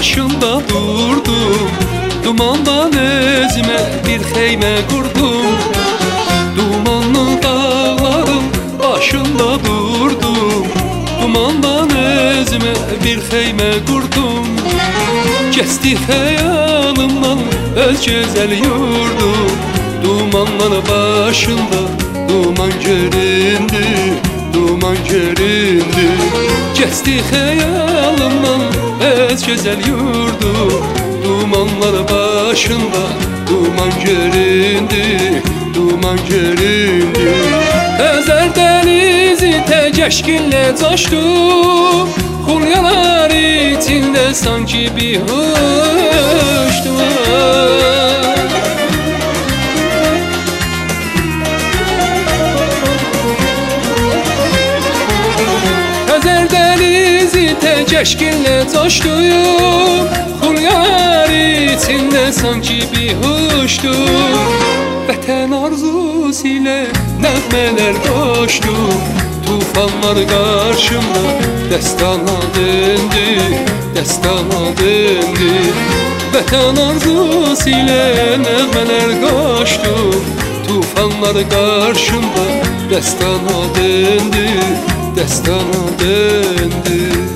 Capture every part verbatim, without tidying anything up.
başında durdum. Dumandan özüme bir xeymə qurdum. Dumanlı dağların başında durdum. Dumandan özüme bir xeymə qurdum. Keçdi xəyalımdan öz gözəl yurdum. Dumanlar başında duman göründü, duman göründü. Keçdi xəyalımdan öz gözəl yurdum. Dumanlar başında duman göründü, duman göründü. Xəzər dənizi tək eşqinlə coşdu. Xulyalar içində sanki bir huşdu. Xəzər dənizi tək eşqinlə coşdu. Xulyalar içində sanki bir huşdu. Vətən arzusu ilə nəğmələr qoşdu. Tufanlar qarşımda dəstana döndü, dəstana döndü. Vətən arzusu ilə nəğmələr qoşdu. Tufanlar qarşımda dəstana döndü, dəstana döndü.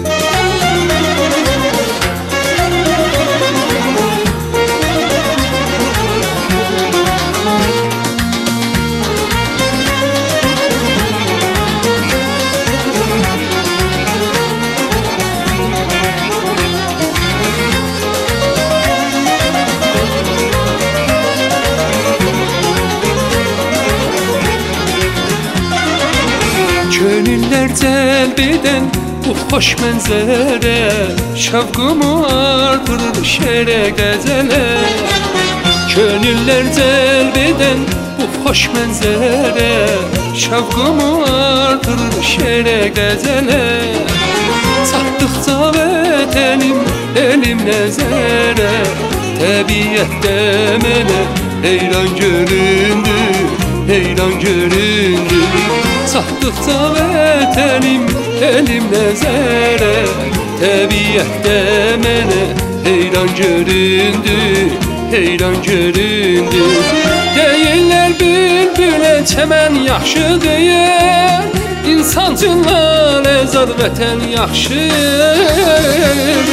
Gönüller cəlb edən bu xoş mənzərə şəvqımı artırır şeirə qəzələ. Gönüller cəlb edən bu xoş mənzərə şəvqımı artırır şeirə qəzələ. Çatdıqca vətənim elim nəzərə, təbiətdə mənə heyran göründü, heyran göründü. Çatdıqca vətənim elim nəzərə, təbiətdə mənə heyran göründü, heyran göründü. Deyirlər bülbülə çəmən yaxşıdır, insancılar əzad vətən yaxşıdır.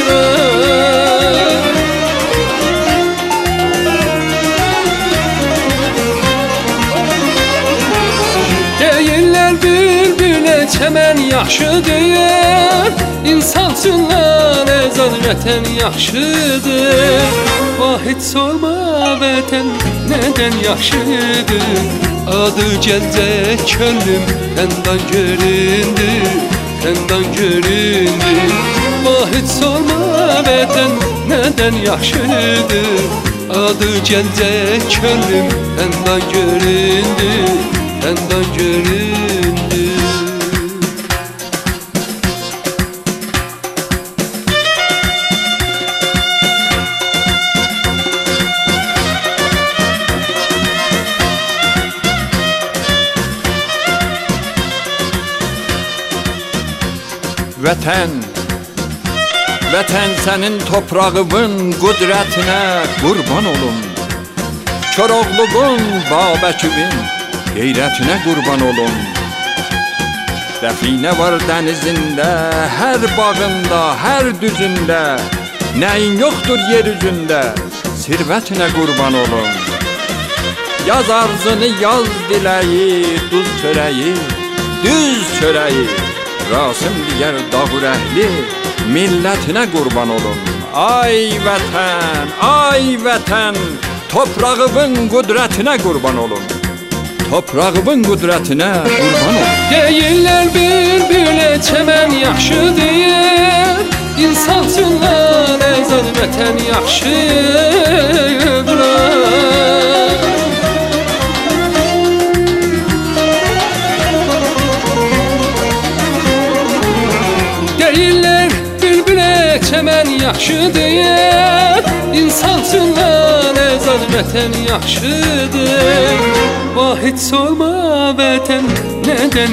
Çəmən yaxşıdır, insansınlar əzad vətən yaxşıdır. Vahid sorma vətən nədən yaxşıdır, adı gəlcə könlüm fəndan göründü, fəndan göründü. Vahid sorma vətən nədən yaxşıdır, adı gəlcə könlüm fəndan göründü, fəndan göründü. Vətən, vətən sənin toprağının qüdrətinə qurban olum. Koroğluğun, Babəkivin qeyrətinə qurban olum. Dəfinə var dənizində, hər bağında, hər düzündə. Nəyin yoxdur yer üzündə, sirvətinə qurban olum. Yaz arzını, yaz diləyi, duz çörəyi, düz çörəyi. Rasım digər dağır əhli, millətinə qurban olun. Ay vətən, ay vətən, toprağımın qüdrətinə qurban olun. Toprağımın qüdrətinə qurban olun. Deyirlər bülbülə çəmən yaxşıdır, insansınlar əzad vətən yaxşıdır. Deyirlər bülbülə çəmən yaxşıdır, insansınlar əzad vətən yaxşıdır. Vahid sorma vətən nədən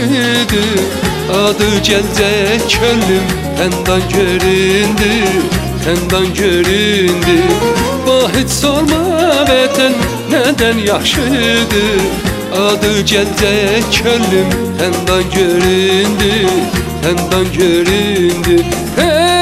yaxşıdır, adı gəlcə könlüm fəndan göründü, Təndan göründü. Vahid sorma vətən nədən yaxşıdır. Adı gəlcə könlüm təndan göründü. Təndan göründü. Hey!